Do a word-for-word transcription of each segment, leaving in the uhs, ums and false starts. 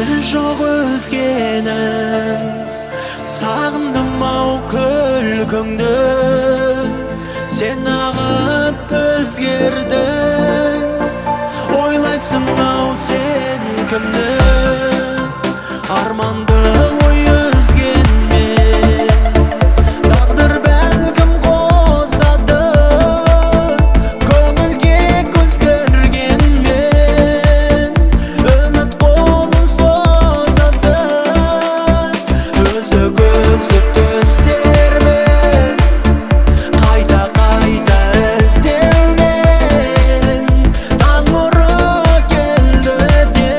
жоқ өзгенің, сағындым ау күлкіңді. Сен ағып өзгердің, ойлайсың ау сен кімді? Арманды ой өзгенмен тағдыр бәлкім қосады. Көңілге көз кіргенмен үміт қолын созады. Өзі көзі түстермен қайта қайта іздеумен таң нұры келді де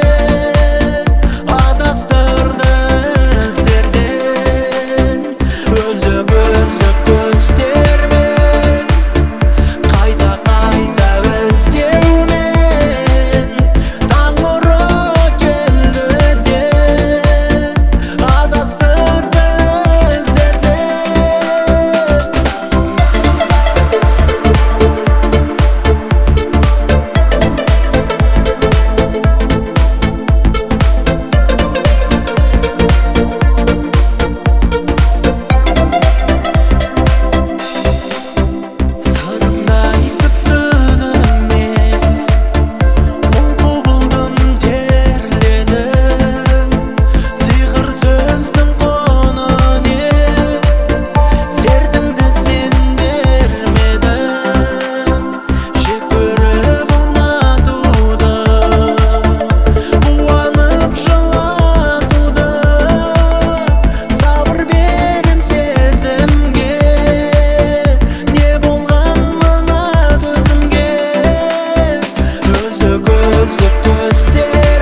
адастырды іздерден. Өзі көзі түстермен қайта қайта іздеумен таң нұры келді де адастырды іздерден. Санымдай түптүніммен мұң құбылдым терленіп. Сиқыр сөздің құны не? Сертіңді сен бермедің, жек көріп ұнатуды, қуанып жылатуды. Сабыр берем сезімге, не болған мына төзімге? Өзі көзі түсте